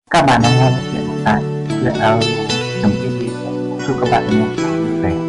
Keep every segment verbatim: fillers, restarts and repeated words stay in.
Các bạn đang nghe chuyện tại truyện audio chấm tv. Chúc các bạn nghe vui vẻ.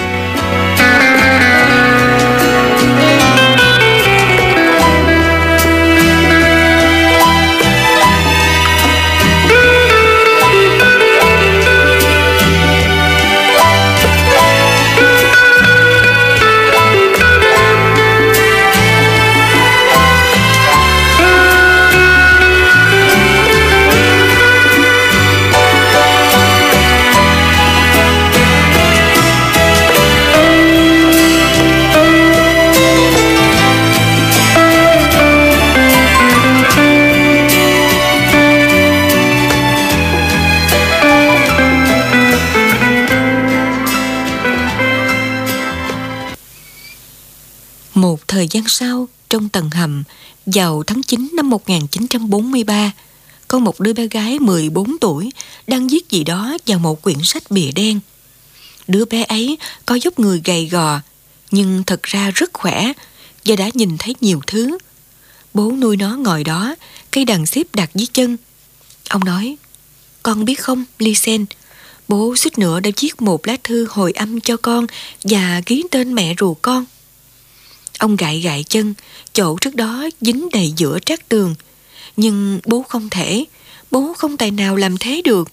Một thời gian sau, trong tầng hầm, vào tháng chín năm một nghìn chín trăm bốn mươi ba, có một đứa bé gái mười bốn tuổi đang viết gì đó vào một quyển sách bìa đen. Đứa bé ấy có dốc người gầy gò, nhưng thật ra rất khỏe và đã nhìn thấy nhiều thứ. Bố nuôi nó ngồi đó, cây đàn xếp đặt dưới chân. Ông nói: "Con biết không, Lysen, bố suýt nữa đã viết một lá thư hồi âm cho con và ký tên mẹ ruột con." Ông gãi gãi chân, chỗ trước đó dính đầy giữa trát tường. Nhưng bố không thể, bố không tài nào làm thế được.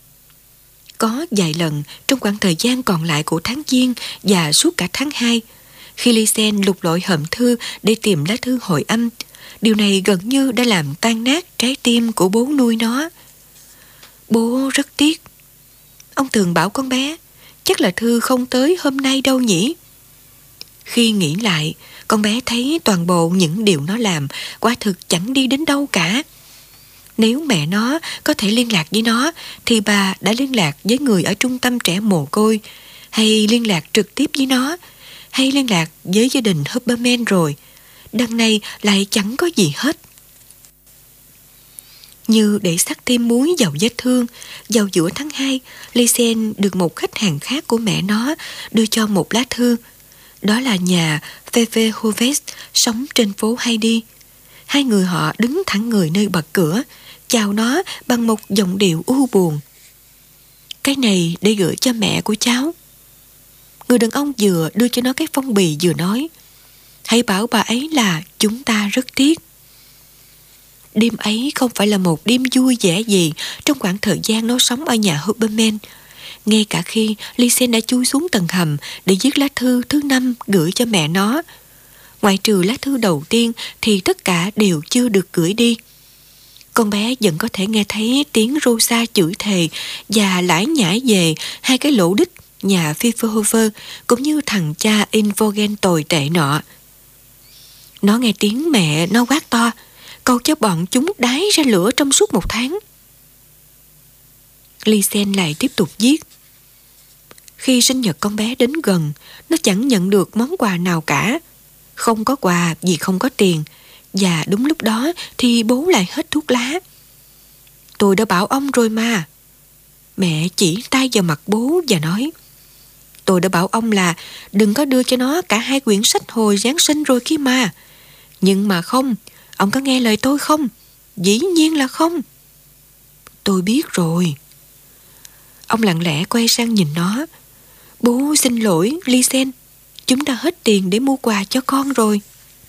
Có vài lần trong khoảng thời gian còn lại của tháng Giêng và suốt cả tháng hai, khi Lysen lục lọi hòm thư để tìm lá thư hồi âm, điều này gần như đã làm tan nát trái tim của bố nuôi nó. Bố rất tiếc. Ông thường bảo con bé, chắc là thư không tới hôm nay đâu nhỉ. Khi nghĩ lại, con bé thấy toàn bộ những điều nó làm quả thực chẳng đi đến đâu cả. Nếu mẹ nó có thể liên lạc với nó, thì bà đã liên lạc với người ở trung tâm trẻ mồ côi, hay liên lạc trực tiếp với nó, hay liên lạc với gia đình Huberman rồi. Đằng này lại chẳng có gì hết. Như để sắc thêm muối vào vết thương, vào giữa tháng hai, Lysen được một khách hàng khác của mẹ nó đưa cho một lá thư. Đó là nhà Phoebe Hoves sống trên phố Heidi. Hai người họ đứng thẳng người nơi bật cửa, chào nó bằng một giọng điệu u buồn. "Cái này để gửi cho mẹ của cháu." Người đàn ông vừa đưa cho nó cái phong bì vừa nói: "Hãy bảo bà ấy là chúng ta rất tiếc." Đêm ấy không phải là một đêm vui vẻ gì trong khoảng thời gian nó sống ở nhà Huberman. Ngay cả khi Lysen đã chui xuống tầng hầm để viết lá thư thứ năm gửi cho mẹ nó, ngoại trừ lá thư đầu tiên thì tất cả đều chưa được gửi đi. Con bé vẫn có thể nghe thấy tiếng Rosa chửi thề và lải nhải về hai cái lỗ đích nhà Pfefferhofer cũng như thằng cha Invogen tồi tệ nọ. Nó nghe tiếng mẹ nó quát to, cầu cho bọn chúng đái ra lửa trong suốt một tháng. Lysen lại tiếp tục viết. Khi sinh nhật con bé đến gần, nó chẳng nhận được món quà nào cả. Không có quà vì không có tiền. Và đúng lúc đó thì bố lại hết thuốc lá. "Tôi đã bảo ông rồi mà." Mẹ chỉ tay vào mặt bố và nói: "Tôi đã bảo ông là đừng có đưa cho nó cả hai quyển sách hồi Giáng sinh rồi kia mà. Nhưng mà không, ông có nghe lời tôi không? Dĩ nhiên là không." "Tôi biết rồi." Ông lặng lẽ quay sang nhìn nó. "Bố xin lỗi, Lysen. Chúng ta hết tiền để mua quà cho con rồi."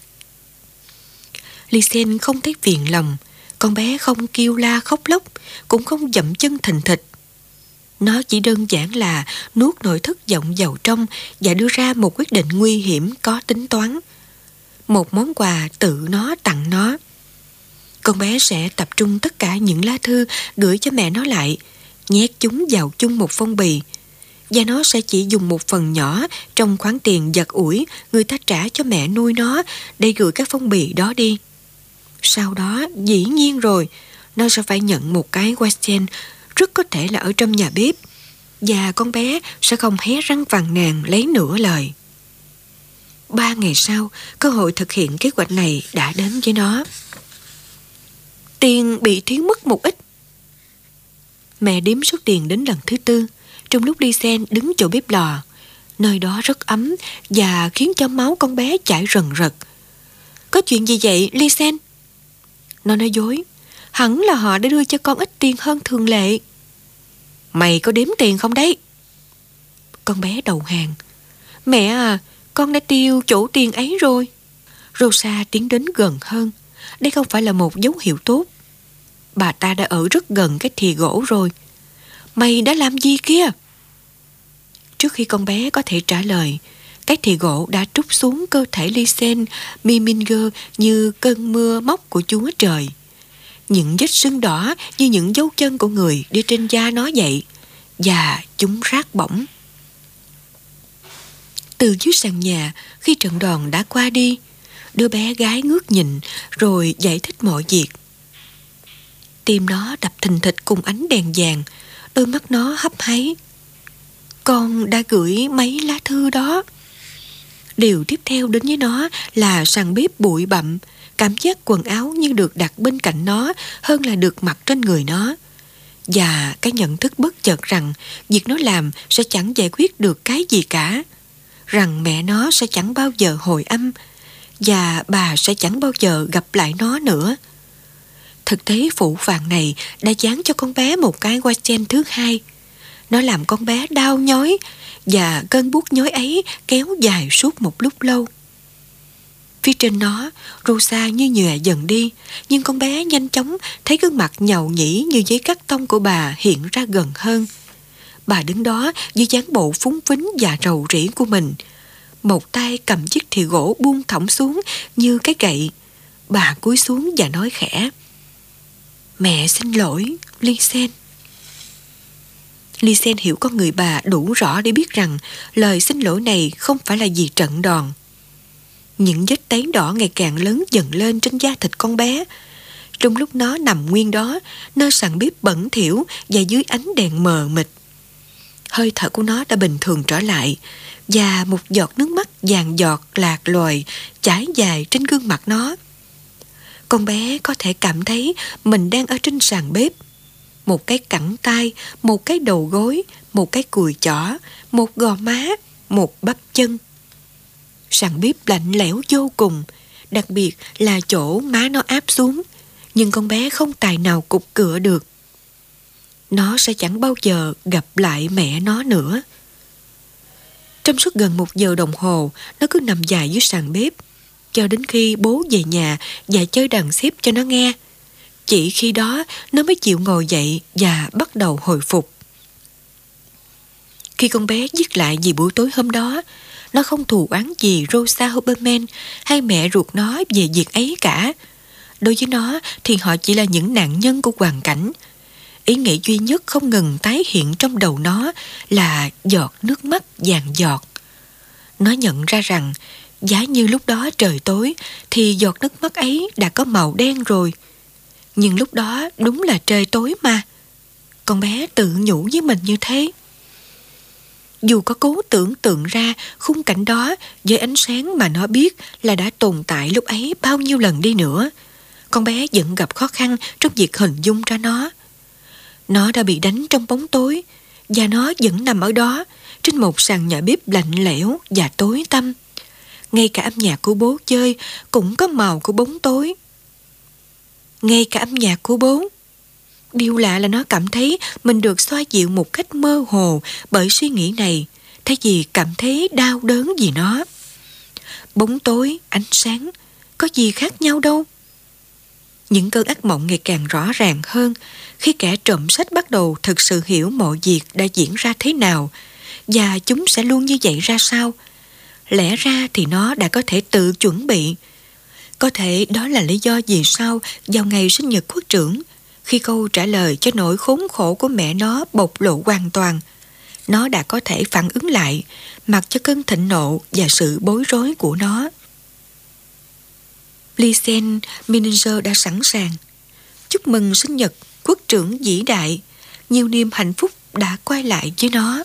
Lysen không thấy phiền lòng. Con bé không kêu la khóc lóc, cũng không dậm chân thình thịch. Nó chỉ đơn giản là nuốt nỗi thất vọng vào trong và đưa ra một quyết định nguy hiểm có tính toán. Một món quà tự nó tặng nó. Con bé sẽ tập trung tất cả những lá thư gửi cho mẹ nó lại, nhét chúng vào chung một phong bì, và nó sẽ chỉ dùng một phần nhỏ trong khoản tiền giặt ủi người ta trả cho mẹ nuôi nó để gửi các phong bì đó đi. Sau đó, dĩ nhiên rồi, nó sẽ phải nhận một cái western, rất có thể là ở trong nhà bếp, và con bé sẽ không hé răng phàn nàn lấy nửa lời. Ba ngày sau, cơ hội thực hiện kế hoạch này đã đến với nó. Tiền bị thiếu mất một ít. Mẹ đếm số tiền đến lần thứ tư, trong lúc Lysen đứng chỗ bếp lò. Nơi đó rất ấm và khiến cho máu con bé chảy rần rật. "Có chuyện gì vậy, Lysen?" Nó nói dối. hẳn là họ đã đưa cho con ít tiền hơn thường lệ. Mày có đếm tiền không đấy? Con bé đầu hàng. Mẹ à, con đã tiêu chỗ tiền ấy rồi. Rosa tiến đến gần hơn. Đây không phải là một dấu hiệu tốt. Bà ta đã ở rất gần cái thìa gỗ rồi. Mày đã làm gì kia? Trước khi con bé có thể trả lời, cái thìa gỗ đã trút xuống cơ thể Lysen Miminger như cơn mưa móc của Chúa Trời. Những vết sưng đỏ như những dấu chân của người đi trên da nó vậy, và chúng rát bỏng. Từ dưới sàn nhà, khi trận đòn đã qua đi, đứa bé gái ngước nhìn rồi giải thích mọi việc. Tim nó đập thình thịch cùng ánh đèn vàng, đôi mắt nó hấp háy. Con đã gửi mấy lá thư đó. Điều tiếp theo đến với nó là sàn bếp bụi bặm, cảm giác quần áo như được đặt bên cạnh nó hơn là được mặc trên người nó. Và cái nhận thức bất chợt rằng việc nó làm sẽ chẳng giải quyết được cái gì cả. Rằng mẹ nó sẽ chẳng bao giờ hồi âm, và bà sẽ chẳng bao giờ gặp lại nó nữa. Thực tế phụ phàng này đã dán cho con bé một cái que chen thứ hai. Nó làm con bé đau nhói, và cơn buốt nhói ấy kéo dài suốt một lúc lâu. Phía trên nó, Rosa như nhòe dần đi, nhưng con bé nhanh chóng thấy gương mặt nhàu nhĩ như giấy cắt tông của bà hiện ra gần hơn. Bà đứng đó dưới dáng bộ phúng phính và rầu rĩ của mình. Một tay cầm chiếc thìa gỗ buông thõng xuống như cái gậy. Bà cúi xuống và nói khẽ: Mẹ xin lỗi, Lysen. Lysen hiểu con người bà đủ rõ để biết rằng lời xin lỗi này không phải là vì trận đòn. Những vết tấy đỏ ngày càng lớn dần lên trên da thịt con bé. Trong lúc nó nằm nguyên đó, nơi sàn bếp bẩn thỉu và dưới ánh đèn mờ mịt, hơi thở của nó đã bình thường trở lại, và một giọt nước mắt vàng giọt lạc loài chảy dài trên gương mặt nó. Con bé có thể cảm thấy mình đang ở trên sàn bếp. Một cái cẳng tay, một cái đầu gối, một cái cùi chỏ, một gò má, một bắp chân. Sàn bếp lạnh lẽo vô cùng, đặc biệt là chỗ má nó áp xuống, nhưng con bé không tài nào cục cựa được. Nó sẽ chẳng bao giờ gặp lại mẹ nó nữa. Trong suốt gần một giờ đồng hồ, nó cứ nằm dài dưới sàn bếp, cho đến khi bố về nhà và chơi đàn xếp cho nó nghe. Chỉ khi đó nó mới chịu ngồi dậy và bắt đầu hồi phục. Khi con bé viết lại vì buổi tối hôm đó, nó không thù oán gì Rosa Huberman hay mẹ ruột nó về việc ấy cả. Đối với nó thì họ chỉ là những nạn nhân của hoàn cảnh. Ý nghĩ duy nhất không ngừng tái hiện trong đầu nó là giọt nước mắt vàng giọt. Nó nhận ra rằng giá như lúc đó trời tối thì giọt nước mắt ấy đã có màu đen rồi. Nhưng lúc đó đúng là trời tối mà. Con bé tự nhủ với mình như thế. Dù có cố tưởng tượng ra khung cảnh đó với ánh sáng mà nó biết là đã tồn tại lúc ấy bao nhiêu lần đi nữa, con bé vẫn gặp khó khăn trong việc hình dung ra nó. Nó đã bị đánh trong bóng tối, và nó vẫn nằm ở đó trên một sàn nhà bếp lạnh lẽo và tối tăm. Ngay cả âm nhạc của bố chơi cũng có màu của bóng tối. Ngay cả âm nhạc của bố. Điều lạ là nó cảm thấy mình được xoa dịu một cách mơ hồ bởi suy nghĩ này, thay vì cảm thấy đau đớn vì nó. Bóng tối, ánh sáng, có gì khác nhau đâu. Những cơn ác mộng ngày càng rõ ràng hơn khi kẻ trộm sách bắt đầu thực sự hiểu mọi việc đã diễn ra thế nào, và chúng sẽ luôn như vậy ra sao. Lẽ ra thì nó đã có thể tự chuẩn bị. Có thể đó là lý do vì sao vào ngày sinh nhật quốc trưởng, khi câu trả lời cho nỗi khốn khổ của mẹ nó bộc lộ hoàn toàn, nó đã có thể phản ứng lại, mặc cho cơn thịnh nộ và sự bối rối của nó. Lysen Miniger đã sẵn sàng. Chúc mừng sinh nhật quốc trưởng vĩ đại. Nhiều niềm hạnh phúc đã quay lại với nó.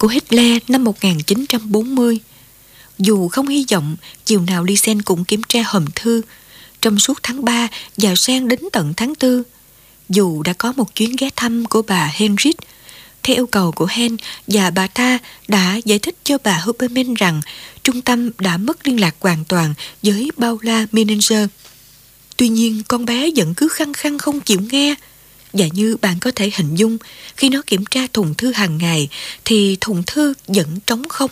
của Hitler năm một nghìn chín trăm bốn mươi. Dù không hy vọng chiều nào Lysen cũng kiểm tra hòm thư trong suốt tháng ba và sang đến tận tháng tư, dù đã có một chuyến ghé thăm của bà Henrich theo yêu cầu của Hen, và bà ta đã giải thích cho bà Huberman rằng trung tâm đã mất liên lạc hoàn toàn với Paula Mininger. Tuy nhiên con bé vẫn cứ khăng khăng không chịu nghe, và như bạn có thể hình dung, khi nó kiểm tra thùng thư hàng ngày thì thùng thư vẫn trống không.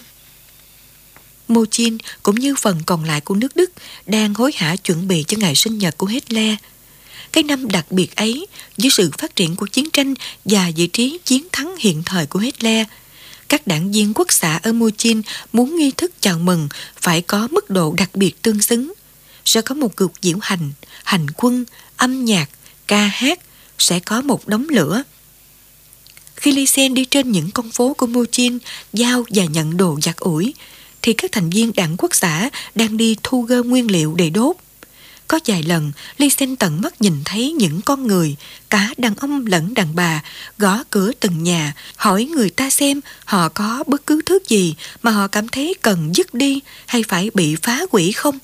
Mochin cũng như phần còn lại của nước Đức đang hối hả chuẩn bị cho ngày sinh nhật của Hitler. Cái năm đặc biệt ấy, với sự phát triển của chiến tranh và vị trí chiến thắng hiện thời của Hitler, các đảng viên quốc xã ở Mochin muốn nghi thức chào mừng phải có mức độ đặc biệt tương xứng. Sẽ có một cuộc diễu hành, hành quân, âm nhạc, ca hát, sẽ có một đống lửa. Khi Lysen đi trên những con phố của Mochin giao và nhận đồ giặt ủi, thì các thành viên đảng quốc xã đang đi thu gom nguyên liệu để đốt. Có vài lần, Lysen tận mắt nhìn thấy những con người, cả đàn ông lẫn đàn bà, gõ cửa từng nhà, hỏi người ta xem họ có bất cứ thứ gì mà họ cảm thấy cần dứt đi hay phải bị phá hủy không.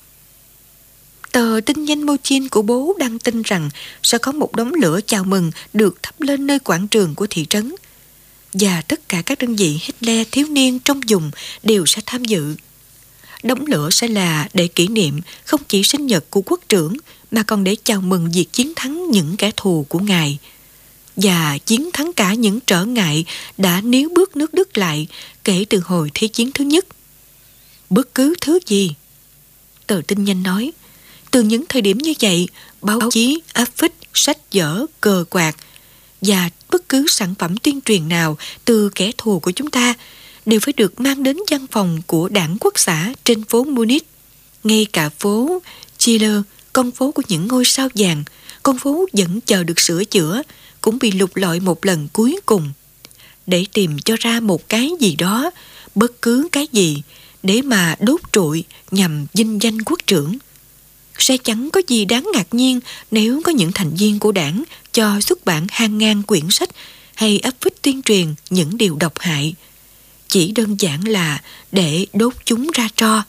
Tờ tin nhanh Mochin của bố đăng tin rằng sẽ có một đống lửa chào mừng được thắp lên nơi quảng trường của thị trấn, và tất cả các đơn vị Hitler thiếu niên trong vùng đều sẽ tham dự. Đống lửa sẽ là để kỷ niệm không chỉ sinh nhật của quốc trưởng, mà còn để chào mừng việc chiến thắng những kẻ thù của ngài, và chiến thắng cả những trở ngại đã níu bước nước Đức lại kể từ hồi Thế chiến thứ nhất. Bất cứ thứ gì, tờ tin nhanh nói, từ những thời điểm như vậy, báo chí, áp phích, sách vở, cờ quạt và bất cứ sản phẩm tuyên truyền nào từ kẻ thù của chúng ta đều phải được mang đến văn phòng của đảng quốc xã trên phố Munich. Ngay cả phố Schiller, con phố của những ngôi sao vàng, con phố vẫn chờ được sửa chữa, cũng bị lục lọi một lần cuối cùng để tìm cho ra một cái gì đó, bất cứ cái gì, để mà đốt trụi nhằm vinh danh quốc trưởng. Sẽ chẳng có gì đáng ngạc nhiên nếu có những thành viên của đảng cho xuất bản hàng ngàn quyển sách hay áp phích tuyên truyền những điều độc hại, chỉ đơn giản là để đốt chúng ra tro.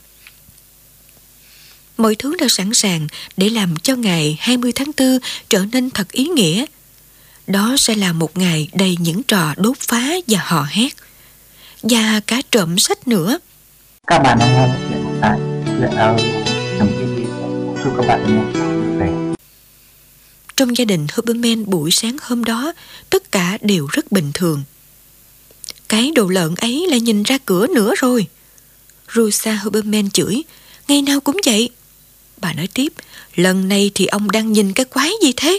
Mọi thứ đã sẵn sàng để làm cho ngày hai mươi tháng tư trở nên thật ý nghĩa. Đó sẽ là một ngày đầy những trò đốt phá và hò hét, và cả trộm sách nữa. Các bạn đang nghe chuyện tại chuyện audio.tv. Chúc các bạn nghe vui vẻ. Trong gia đình Huberman buổi sáng hôm đó, tất cả đều rất bình thường. Cái đồ lợn ấy lại nhìn ra cửa nữa rồi, Rosa Huberman chửi. Ngày nào cũng vậy. Bà nói tiếp, lần này thì ông đang nhìn cái quái gì thế?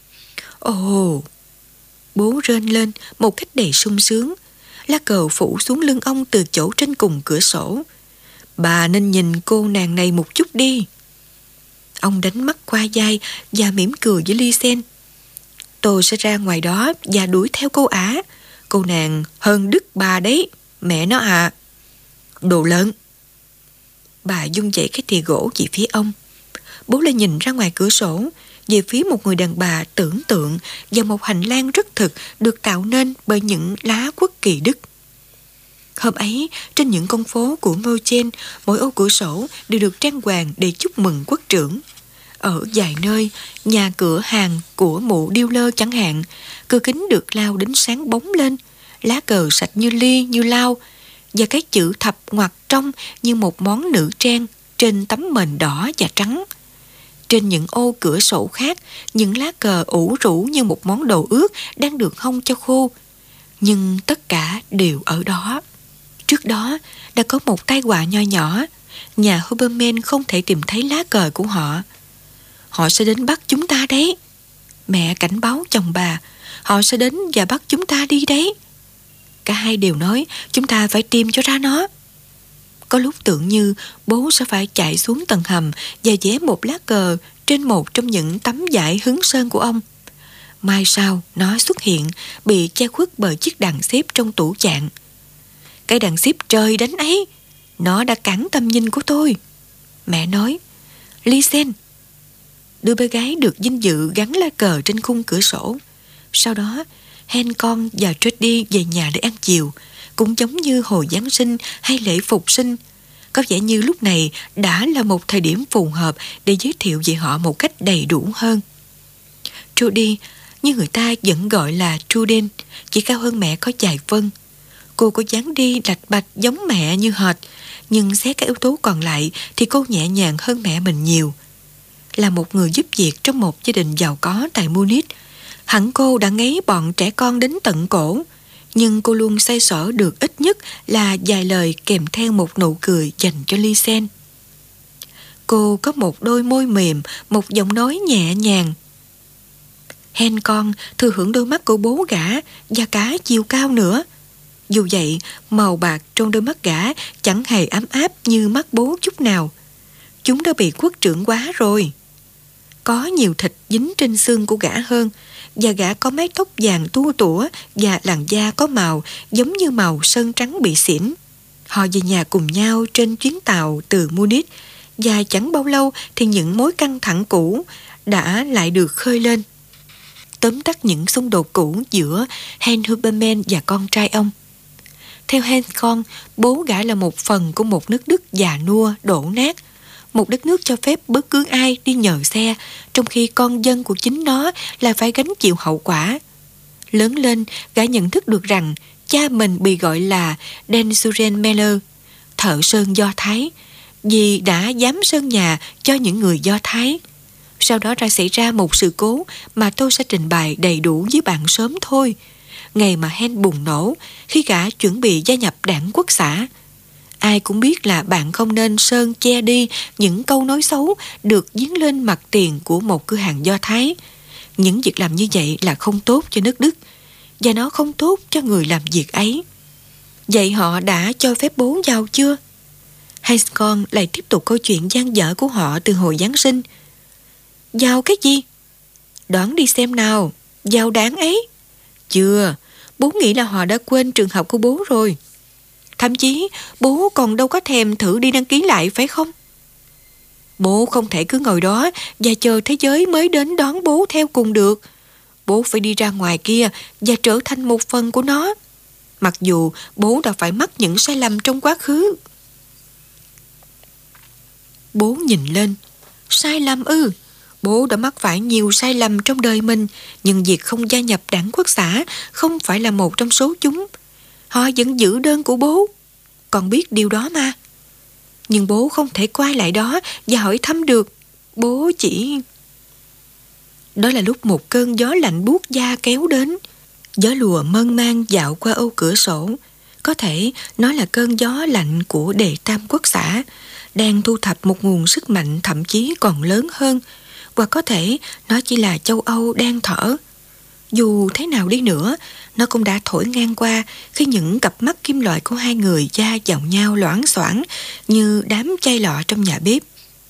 Ồ, bố rên lên một cách đầy sung sướng. Lá cờ phủ xuống lưng ông từ chỗ trên cùng cửa sổ. Bà nên nhìn cô nàng này một chút đi. Ông đánh mắt qua vai và mỉm cười với Lysen. Tôi sẽ ra ngoài đó và đuổi theo cô ả. Cô nàng hơn đứt bà đấy, mẹ nó à. Đồ lợn. Bà vung dậy cái thìa gỗ về phía ông. Bố lại nhìn ra ngoài cửa sổ, về phía một người đàn bà tưởng tượng và một hành lang rất thực được tạo nên bởi những lá quốc kỳ Đức. Hôm ấy, trên những con phố của München, mỗi ô cửa sổ đều được trang hoàng để chúc mừng quốc trưởng. Ở vài nơi, nhà cửa hàng của mụ điêu lơ chẳng hạn, cửa kính được lau đến sáng bóng lên, lá cờ sạch như ly như lau, và cái chữ thập ngoặc trong như một món nữ trang trên tấm mền đỏ và trắng. Trên những ô cửa sổ khác, những lá cờ ủ rũ như một món đồ ướt đang được hong cho khô. Nhưng tất cả đều ở đó. Trước đó, đã có một tai họa nho nhỏ. Nhà Huberman không thể tìm thấy lá cờ của họ. Họ sẽ đến bắt chúng ta đấy. Mẹ cảnh báo chồng bà, họ sẽ đến và bắt chúng ta đi đấy. Cả hai đều nói chúng ta phải tìm cho ra nó. Có lúc tưởng như bố sẽ phải chạy xuống tầng hầm và vẽ một lá cờ trên một trong những tấm vải hứng sơn của ông. Mai sau nó xuất hiện, bị che khuất bởi chiếc đàn xếp trong tủ chạn. Cái đàn xếp trời đánh ấy, nó đã cản tầm nhìn của tôi. Mẹ nói, Lysen. Đứa bé gái được vinh dự gắn lá cờ trên khung cửa sổ. Sau đó, Hen con và Trudy về nhà để ăn chiều. cũng giống như hồi Giáng sinh hay lễ Phục sinh. Có vẻ như lúc này đã là một thời điểm phù hợp để giới thiệu về họ một cách đầy đủ hơn. Trudy, như người ta vẫn gọi là Truden, chỉ cao hơn mẹ có vài phân. Cô có dáng đi lạch bạch giống mẹ như hệt, nhưng xét các yếu tố còn lại thì cô nhẹ nhàng hơn mẹ mình nhiều. Là một người giúp việc trong một gia đình giàu có tại Munich, hẳn cô đã ngấy bọn trẻ con đến tận cổ, nhưng cô luôn xoay sở được ít nhất là vài lời kèm theo một nụ cười dành cho Lisen. Cô có một đôi môi mềm, một giọng nói nhẹ nhàng. Hen con thừa hưởng đôi mắt của bố gã và cả chiều cao nữa. Dù vậy, màu bạc trong đôi mắt gã chẳng hề ấm áp như mắt bố chút nào. Chúng đã bị khuất trưởng quá rồi. Có nhiều thịt dính trên xương của gã hơn, và gã có mái tóc vàng tua tủa và làn da có màu giống như màu sơn trắng bị xỉn. Họ về nhà cùng nhau trên chuyến tàu từ Munich, và chẳng bao lâu thì những mối căng thẳng cũ đã lại được khơi lên. Tóm tắt những xung đột cũ giữa Hans Huberman và con trai ông. Theo Hans con, bố gã là một phần của một nước Đức già nua, đổ nát. Một đất nước cho phép bất cứ ai đi nhờ xe, trong khi con dân của chính nó là phải gánh chịu hậu quả. Lớn lên, gã nhận thức được rằng cha mình bị gọi là Densuren Meller, thợ sơn Do Thái, vì đã dám sơn nhà cho những người Do Thái. Sau đó ra xảy ra một sự cố mà tôi sẽ trình bày đầy đủ với bạn sớm thôi. Ngày mà Hen bùng nổ khi gã chuẩn bị gia nhập đảng Quốc xã. Ai cũng biết là bạn không nên sơn che đi những câu nói xấu được dán lên mặt tiền của một cửa hàng Do Thái. Những việc làm như vậy là không tốt cho nước Đức, và nó không tốt cho người làm việc ấy. Vậy họ đã cho phép bố giàu chưa? Hans con lại tiếp tục câu chuyện dang dở của họ từ hồi Giáng sinh. Giàu cái gì? Đoán đi xem nào, giàu đáng ấy. Chưa, bố nghĩ là họ đã quên trường học của bố rồi. Thậm chí bố còn đâu có thèm thử đi đăng ký lại phải không? Bố không thể cứ ngồi đó và chờ thế giới mới đến đón bố theo cùng được. Bố phải đi ra ngoài kia và trở thành một phần của nó. Mặc dù bố đã phải mắc những sai lầm trong quá khứ. Bố nhìn lên. Sai lầm ư? Bố đã mắc phải nhiều sai lầm trong đời mình, nhưng việc không gia nhập đảng Quốc xã không phải là một trong số chúng. Họ vẫn giữ đơn của bố. Con biết điều đó mà. Nhưng bố không thể quay lại đó và hỏi thăm được. Bố chỉ... Đó là lúc một cơn gió lạnh buốt da kéo đến. Gió lùa mơn man dạo qua ô cửa sổ. Có thể nó là cơn gió lạnh của Đệ Tam Quốc xã, đang thu thập một nguồn sức mạnh thậm chí còn lớn hơn. Hoặc có thể nó chỉ là châu Âu đang thở. Dù thế nào đi nữa, nó cũng đã thổi ngang qua khi những cặp mắt kim loại của hai người da vào nhau loảng xoảng như đám chai lọ trong nhà bếp.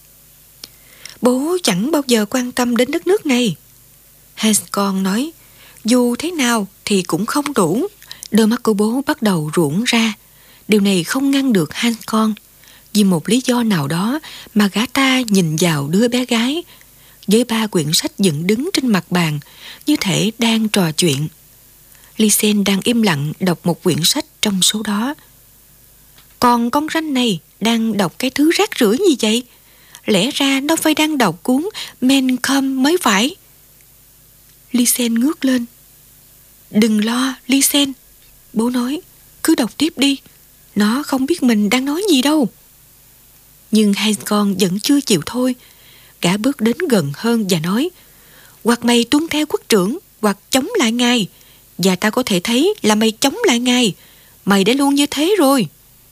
Bố chẳng bao giờ quan tâm đến đất nước này. Hans con nói, dù thế nào thì cũng không đủ. Đôi mắt của bố bắt đầu ruộng ra. Điều này không ngăn được Hans con. Vì một lý do nào đó mà gã ta nhìn vào đứa bé gái với ba quyển sách dựng đứng trên mặt bàn, như thể đang trò chuyện. Lisen đang im lặng đọc một quyển sách trong số đó. Còn con ranh này đang đọc cái thứ rác rưởi gì vậy? Lẽ ra nó phải đang đọc cuốn Mein Kampf mới phải. Lisen ngước lên. Đừng lo, Lisen. Bố nói, cứ đọc tiếp đi. Nó không biết mình đang nói gì đâu. Nhưng hai con vẫn chưa chịu thôi. Gã bước đến gần hơn và nói, hoặc mày tuân theo quốc trưởng, hoặc chống lại ngài. Và ta có thể thấy là mày chống lại ngài. Mày đã luôn như thế rồi.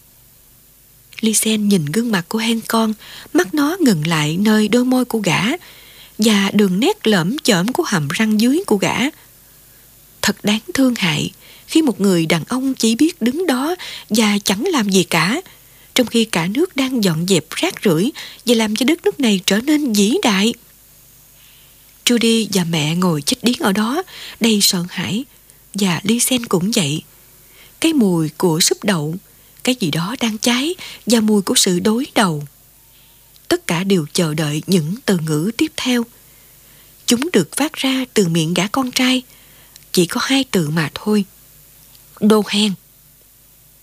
Lisen nhìn gương mặt của Hen con, mắt nó ngừng lại nơi đôi môi của gã và đường nét lởm chởm của hàm răng dưới của gã. Thật đáng thương hại khi một người đàn ông chỉ biết đứng đó và chẳng làm gì cả, trong khi cả nước đang dọn dẹp rác rưởi và làm cho đất nước này trở nên vĩ đại. Trudy và mẹ ngồi chết điếng ở đó, đầy sợ hãi, và Lisen cũng vậy. Cái mùi của súp đậu, cái gì đó đang cháy và mùi của sự đối đầu. Tất cả đều chờ đợi những từ ngữ tiếp theo. Chúng được phát ra từ miệng gã con trai. Chỉ có hai từ mà thôi. Đồ hèn.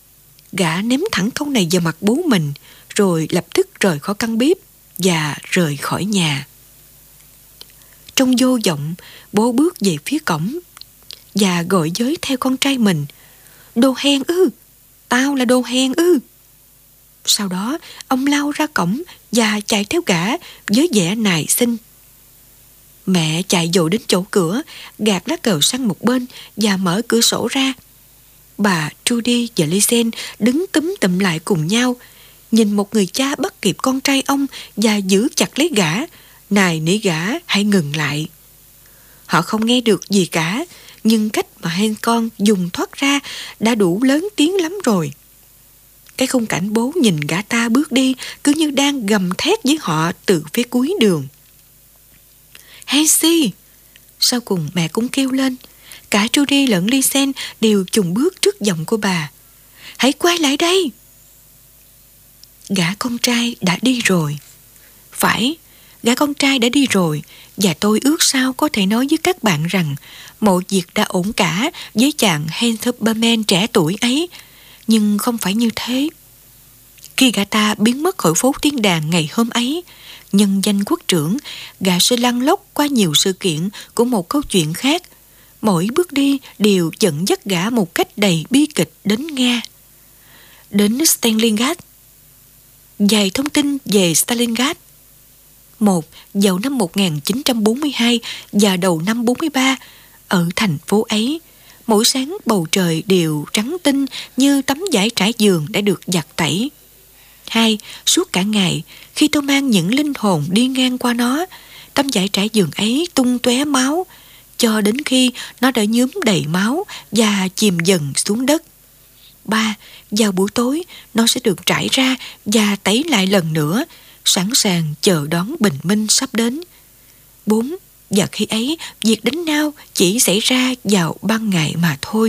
Gã ném thẳng câu này vào mặt bố mình, rồi lập tức rời khỏi căn bếp và rời khỏi nhà. Trong vô vọng, bố bước về phía cổng và gọi giới theo con trai mình: "Đồ hèn ư, tao là đồ hèn ư." Sau đó ông lao ra cổng và chạy theo gã với vẻ nài xin. Mẹ chạy vội đến chỗ cửa, gạt lá cờ sang một bên và mở cửa sổ ra. Bà Trudy và Lisen đứng túm tụm lại cùng nhau, nhìn một người cha bắt kịp con trai ông và giữ chặt lấy gã, nài nỉ gã hãy ngừng lại. Họ không nghe được gì cả, nhưng cách mà hai con dùng thoát ra đã đủ lớn tiếng lắm rồi. Cái khung cảnh bố nhìn gã ta bước đi cứ như đang gầm thét với họ từ phía cuối đường. "Hansi!" Sau cùng mẹ cũng kêu lên. Cả Trudy lẫn Lisen đều chùng bước trước giọng của bà: "Hãy quay lại đây!" Gã con trai đã đi rồi. Phải, gã con trai đã đi rồi, và tôi ước sao có thể nói với các bạn rằng mọi việc đã ổn cả với chàng Hans Huberman trẻ tuổi ấy. Nhưng không phải như thế. Khi gã ta biến mất khỏi phố Tiên Đàng ngày hôm ấy, nhân danh quốc trưởng, gã sẽ lăn lóc qua nhiều sự kiện của một câu chuyện khác. Mỗi bước đi đều dẫn dắt gã một cách đầy bi kịch đến Nga. Đến Stalingrad. Vài thông tin về Stalingrad. Một, vào năm một nghìn chín trăm bốn mươi hai và đầu năm bốn mươi ba, ở thành phố ấy, mỗi sáng bầu trời đều trắng tinh như tấm vải trải giường đã được giặt tẩy. Hai, suốt cả ngày, khi tôi mang những linh hồn đi ngang qua nó, tấm vải trải giường ấy tung tóe máu, cho đến khi nó đã nhuốm đầy máu và chìm dần xuống đất. Ba, vào buổi tối, nó sẽ được trải ra và tẩy lại lần nữa, sẵn sàng chờ đón bình minh sắp đến. Bốn, và khi ấy, việc đánh nhau chỉ xảy ra vào ban ngày mà thôi.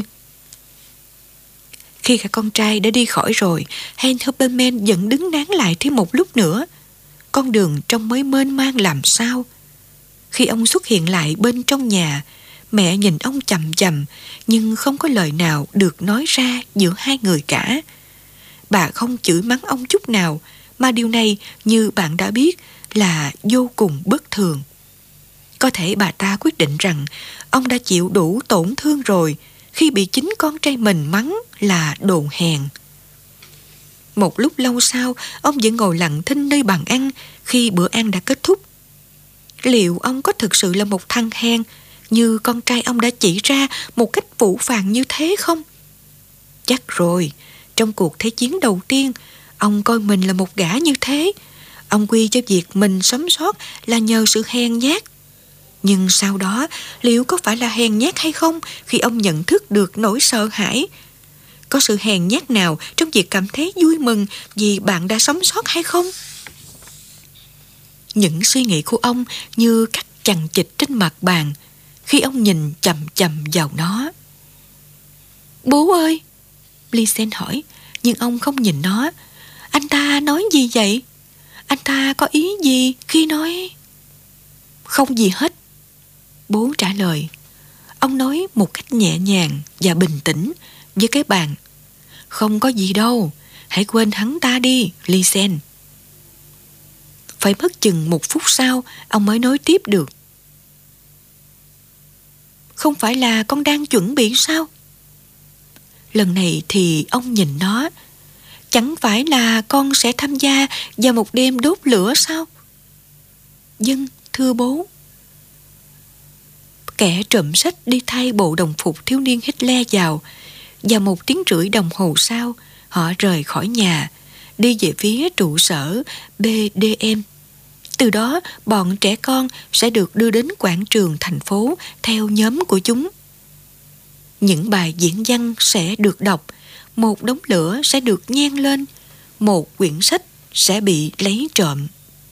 Khi cả con trai đã đi khỏi rồi, Hans Huberman vẫn đứng nán lại thêm một lúc nữa. Con đường trông mới mênh mang làm sao. Khi ông xuất hiện lại bên trong nhà, mẹ nhìn ông chằm chằm, nhưng không có lời nào được nói ra giữa hai người cả. Bà không chửi mắng ông chút nào, mà điều này, như bạn đã biết, là vô cùng bất thường. Có thể bà ta quyết định rằng ông đã chịu đủ tổn thương rồi khi bị chính con trai mình mắng là đồ hèn. Một lúc lâu sau, ông vẫn ngồi lặng thinh nơi bàn ăn khi bữa ăn đã kết thúc. Liệu ông có thực sự là một thằng hèn như con trai ông đã chỉ ra một cách phũ phàng như thế không? Chắc rồi, trong cuộc Thế chiến đầu tiên, ông coi mình là một gã như thế. Ông quy cho việc mình sống sót là nhờ sự hèn nhát. Nhưng sau đó, liệu có phải là hèn nhát hay không khi ông nhận thức được nỗi sợ hãi? Có sự hèn nhát nào trong việc cảm thấy vui mừng vì bạn đã sống sót hay không? Những suy nghĩ của ông như cắt chằng chịt trên mặt bàn khi ông nhìn chằm chằm vào nó. "Bố ơi!" Lisen hỏi, nhưng ông không nhìn nó. "Anh ta nói gì vậy? Anh ta có ý gì khi nói..." "Không gì hết," bố trả lời. Ông nói một cách nhẹ nhàng và bình tĩnh với cái bàn. "Không có gì đâu, hãy quên hắn ta đi, Lisen." Phải mất chừng một phút sau, ông mới nói tiếp được. "Không phải là con đang chuẩn bị sao?" Lần này thì ông nhìn nó. "Chẳng phải là con sẽ tham gia vào một đêm đốt lửa sao?" "Vâng, thưa bố." Kẻ trộm sách đi thay bộ đồng phục thiếu niên Hitler vào, và một tiếng rưỡi đồng hồ sau, họ rời khỏi nhà, đi về phía trụ sở bê đê em. Từ đó, bọn trẻ con sẽ được đưa đến quảng trường thành phố theo nhóm của chúng. Những bài diễn văn sẽ được đọc, một đống lửa sẽ được nhen lên, một quyển sách sẽ bị lấy trộm.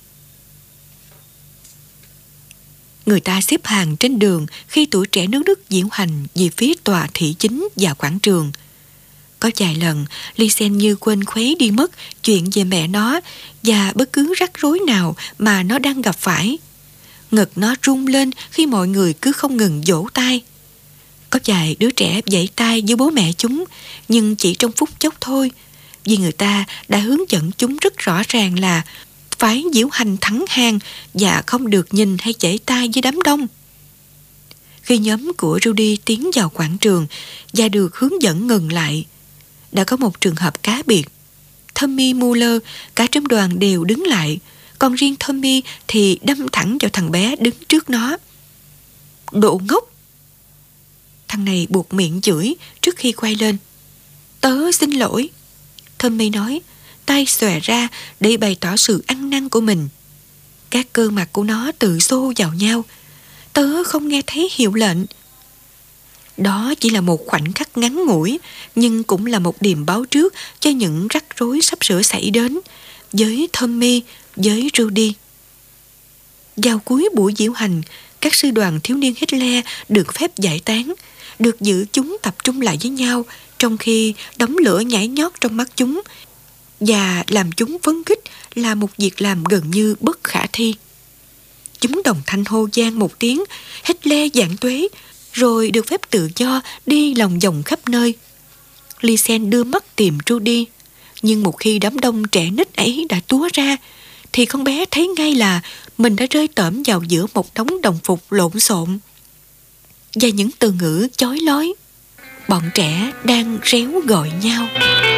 Người ta xếp hàng trên đường khi tuổi trẻ nước Đức diễu hành về phía tòa thị chính và quảng trường. Có vài lần, Lisen như quên khuấy đi mất chuyện về mẹ nó và bất cứ rắc rối nào mà nó đang gặp phải. Ngực nó rung lên khi mọi người cứ không ngừng vỗ tay. Có vài đứa trẻ vẫy tay với bố mẹ chúng, nhưng chỉ trong phút chốc thôi. vì người ta đã hướng dẫn chúng rất rõ ràng là phải diễu hành thẳng hàng và không được nhìn hay chảy tay với đám đông. Khi nhóm của Rudy tiến vào quảng trường và được hướng dẫn ngừng lại, đã có một trường hợp cá biệt. Tommy Muller, cả trong đoàn đều đứng lại, còn riêng Tommy thì đâm thẳng vào thằng bé đứng trước nó. Đồ ngốc! Thằng này buột miệng chửi trước khi quay lên. Tớ xin lỗi, Tommy nói, tay xòe ra để bày tỏ sự ăn năn của mình. Các cơ mặt của nó tự xô vào nhau. Tớ không nghe thấy hiệu lệnh. Đó chỉ là một khoảnh khắc ngắn ngủi, nhưng cũng là một điềm báo trước cho những rắc rối sắp sửa xảy đến với Tommy, với Rudy. Vào cuối buổi diễu hành, các sư đoàn thiếu niên Hitler được phép giải tán, được giữ chúng tập trung lại với nhau, trong khi đống lửa nhảy nhót trong mắt chúng, và làm chúng phấn khích là một việc làm gần như bất khả thi. Chúng đồng thanh hô vang một tiếng Hitler vạn tuế, rồi được phép tự do đi lòng vòng khắp nơi. Lysen đưa mắt tìm Rudy, nhưng một khi đám đông trẻ nít ấy đã túa ra, thì con bé thấy ngay là mình đã rơi tởm vào giữa một đống đồng phục lộn xộn và những từ ngữ chói lói. Bọn trẻ đang réo gọi nhau.